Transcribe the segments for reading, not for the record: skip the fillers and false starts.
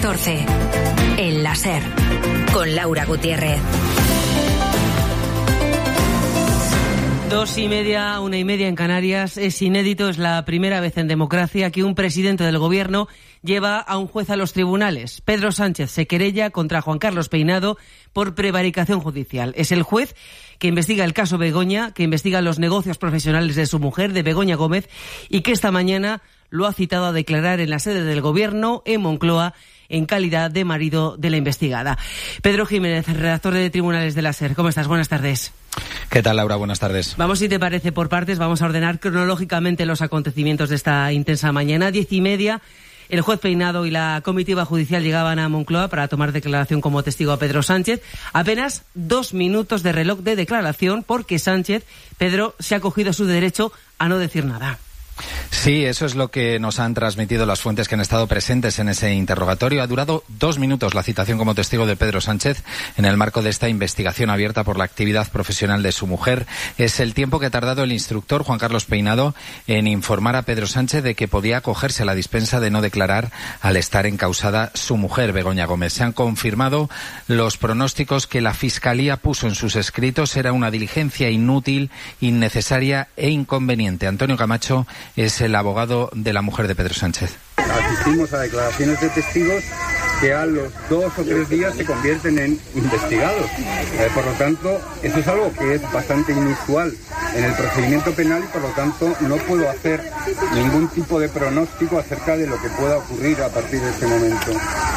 14. El láser. Con Laura Gutiérrez. 2:30, 1:30 en Canarias. Es inédito, es la primera vez en democracia que un presidente del gobierno lleva a un juez a los tribunales. Pedro Sánchez se querella contra Juan Carlos Peinado por prevaricación judicial. Es el juez que investiga el caso Begoña, que investiga los negocios profesionales de su mujer, de Begoña Gómez, y que esta mañana lo ha citado a declarar en la sede del gobierno en Moncloa en calidad de marido de la investigada. Pedro Jiménez, redactor de Tribunales de la SER. ¿Cómo estás? Buenas tardes. ¿Qué tal, Laura? Buenas tardes. Vamos, si te parece, por partes. Vamos a ordenar cronológicamente los acontecimientos de esta intensa mañana. 10:30, el juez Peinado y la comitiva judicial llegaban a Moncloa para tomar declaración como testigo a Pedro Sánchez. Apenas 2 minutos de reloj de declaración porque Sánchez, Pedro, se ha cogido su derecho a no decir nada. Sí, eso es lo que nos han transmitido las fuentes que han estado presentes en ese interrogatorio. Ha durado 2 minutos la citación como testigo de Pedro Sánchez en el marco de esta investigación abierta por la actividad profesional de su mujer. Es el tiempo que ha tardado el instructor Juan Carlos Peinado en informar a Pedro Sánchez de que podía acogerse a la dispensa de no declarar al estar encausada su mujer, Begoña Gómez. Se han confirmado los pronósticos que la Fiscalía puso en sus escritos. Era una diligencia inútil, innecesaria e inconveniente. Antonio Camacho es el abogado de la mujer de Pedro Sánchez. Asistimos a declaraciones de testigos que a los 2 o 3 días se convierten en investigados. Por lo tanto, eso es algo que es bastante inusual en el procedimiento penal y por lo tanto no puedo hacer ningún tipo de pronóstico acerca de lo que pueda ocurrir a partir de este momento.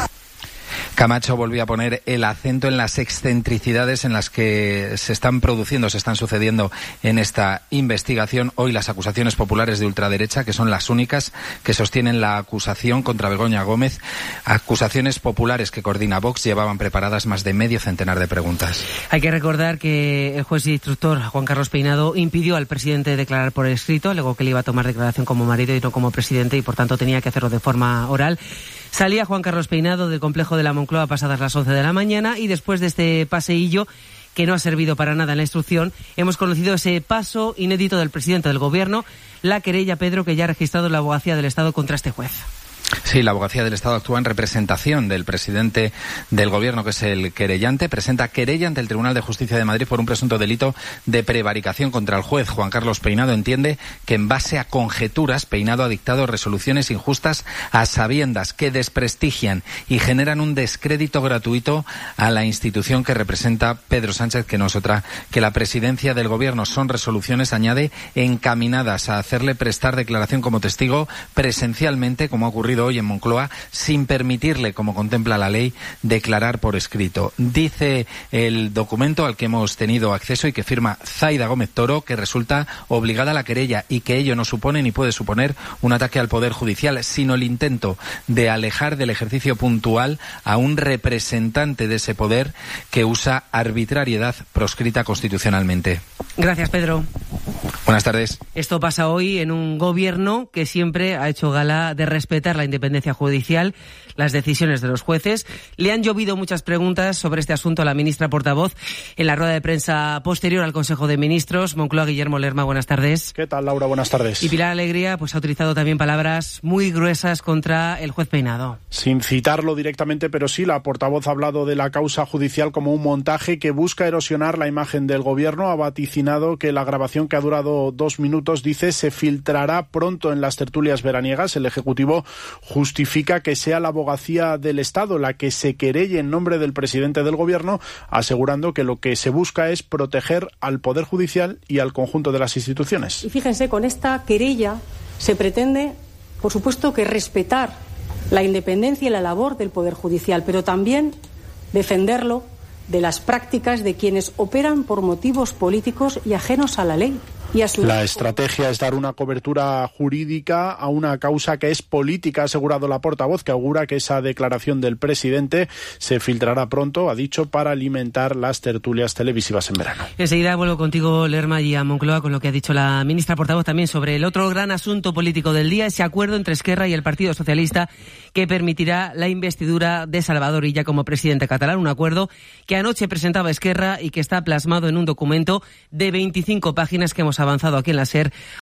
Camacho volvió a poner el acento en las excentricidades en las que se están sucediendo en esta investigación. Hoy las acusaciones populares de ultraderecha, que son las únicas que sostienen la acusación contra Begoña Gómez, acusaciones populares que coordina Vox, llevaban preparadas más de medio centenar de preguntas. Hay que recordar que el juez instructor Juan Carlos Peinado impidió al presidente declarar por escrito, alegó que le iba a tomar declaración como marido y no como presidente y por tanto tenía que hacerlo de forma oral. Salía Juan Carlos Peinado del complejo de la Moncloa pasadas las 11 de la mañana y después de este paseillo, que no ha servido para nada en la instrucción, hemos conocido ese paso inédito del presidente del gobierno, la querella, Pedro, que ya ha registrado la Abogacía del Estado contra este juez. Sí, la Abogacía del Estado actúa en representación del presidente del Gobierno, que es el querellante. Presenta querella ante el Tribunal de Justicia de Madrid por un presunto delito de prevaricación contra el juez. Juan Carlos Peinado entiende que en base a conjeturas, Peinado ha dictado resoluciones injustas a sabiendas que desprestigian y generan un descrédito gratuito a la institución que representa Pedro Sánchez, que no es otra que la presidencia del Gobierno. Son resoluciones, añade, encaminadas a hacerle prestar declaración como testigo presencialmente, como ha ocurrido hoy en Moncloa, sin permitirle, como contempla la ley, declarar por escrito. Dice el documento al que hemos tenido acceso y que firma Zaida Gómez Toro que resulta obligada a la querella y que ello no supone ni puede suponer un ataque al Poder Judicial, sino el intento de alejar del ejercicio puntual a un representante de ese poder que usa arbitrariedad proscrita constitucionalmente. Gracias, Pedro. Buenas tardes. Esto pasa hoy en un gobierno que siempre ha hecho gala de respetar la independencia judicial, las decisiones de los jueces. Le han llovido muchas preguntas sobre este asunto a la ministra portavoz en la rueda de prensa posterior al Consejo de Ministros. Moncloa, Guillermo Lerma, buenas tardes. ¿Qué tal, Laura? Buenas tardes. Y Pilar Alegría pues ha utilizado también palabras muy gruesas contra el juez Peinado. Sin citarlo directamente, pero sí, la portavoz ha hablado de la causa judicial como un montaje que busca erosionar la imagen del gobierno. Ha vaticinado que la grabación, que ha durado 2 minutos, dice, se filtrará pronto en las tertulias veraniegas. El Ejecutivo justifica que sea la Abogacía del Estado la que se querelle en nombre del presidente del Gobierno, asegurando que lo que se busca es proteger al Poder Judicial y al conjunto de las instituciones. Y fíjense, con esta querella se pretende, por supuesto, que respetar la independencia y la labor del Poder Judicial, pero también defenderlo de las prácticas de quienes operan por motivos políticos y ajenos a la ley. La estrategia es dar una cobertura jurídica a una causa que es política, ha asegurado la portavoz, que augura que esa declaración del presidente se filtrará pronto, ha dicho, para alimentar las tertulias televisivas en verano. Enseguida vuelvo contigo, Lerma, y a Moncloa con lo que ha dicho la ministra portavoz también sobre el otro gran asunto político del día, ese acuerdo entre Esquerra y el Partido Socialista que permitirá la investidura de Salvador Illa como presidente catalán. Un acuerdo que anoche presentaba Esquerra y que está plasmado en un documento de 25 páginas que hemos avanzado aquí en la SER